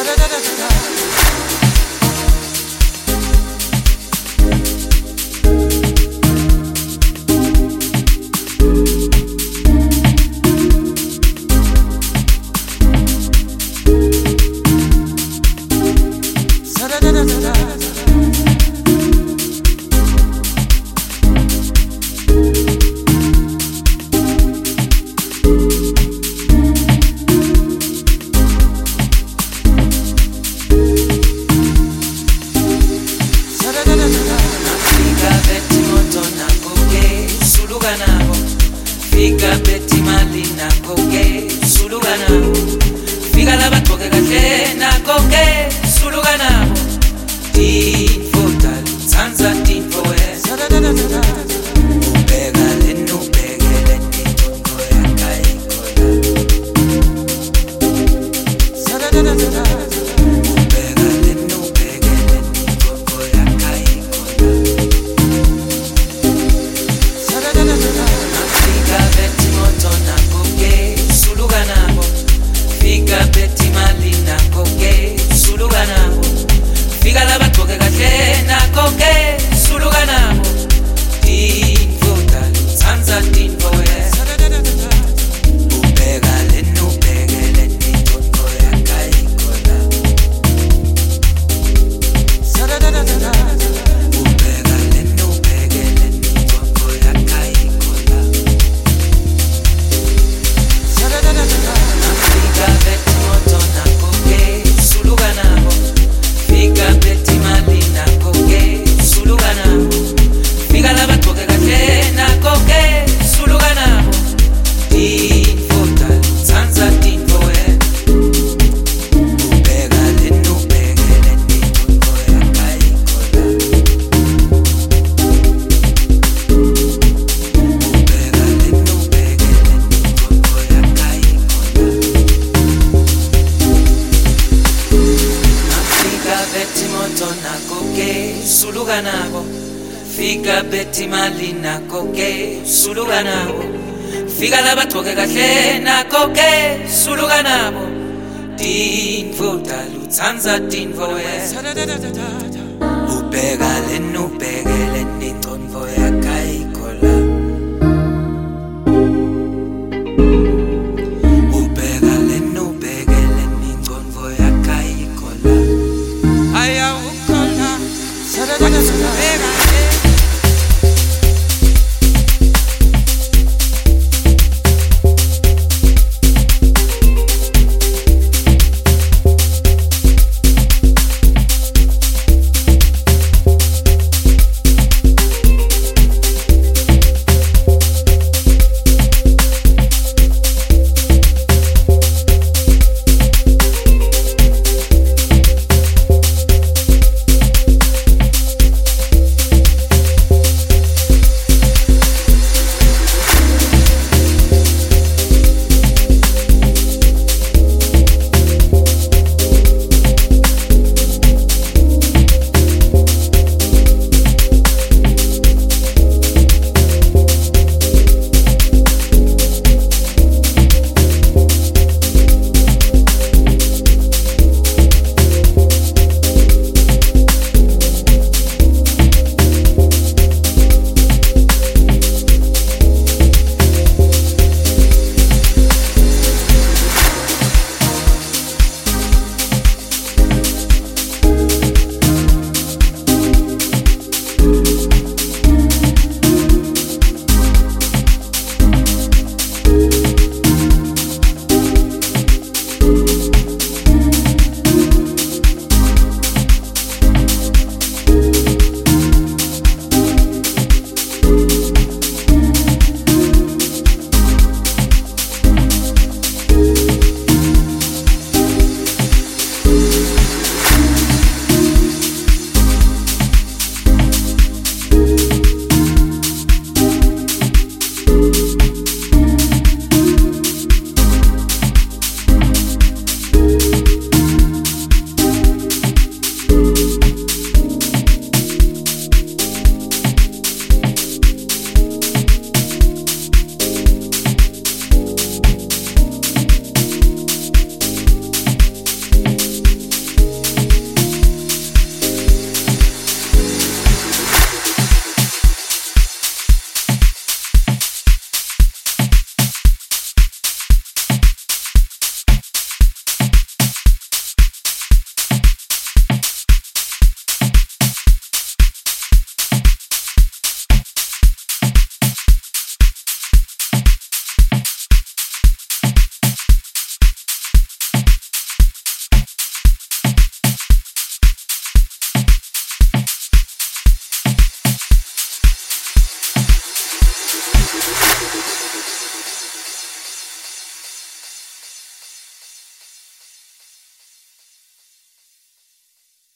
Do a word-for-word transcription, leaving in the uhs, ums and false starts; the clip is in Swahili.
Fika beti mali na koke sulugana Fika laba toke kahle na koke sulugana Din fotal tanza din foe Ubega lenu bege leni tongo ya kai kola Ubega lenu bege leni tongo ya kai kola Fika beti moto na koke sulugana Fika beti mali na koke sulugana Fika laba toke kahle na koke sulugana Din fotal tanza din foe Ubega lenu bege leni tongo ya kai kola Ubega lenu bege leni tongo ya kai kola Fika beti moto na koke sulugana Fika beti mali na koke sulugana Fika laba toke kahle na koke sulugana Din fotal tanza din foe Ubega lenu bege leni tongo ya kai kola Ubega lenu bege leni tongo ya kai kola Fika beti moto na koke sulugana Fika beti mali na koke sulugana Fika laba toke kahle na koke sulugana Din fotal tanza din foe Ubega lenu bege leni tongo ya kai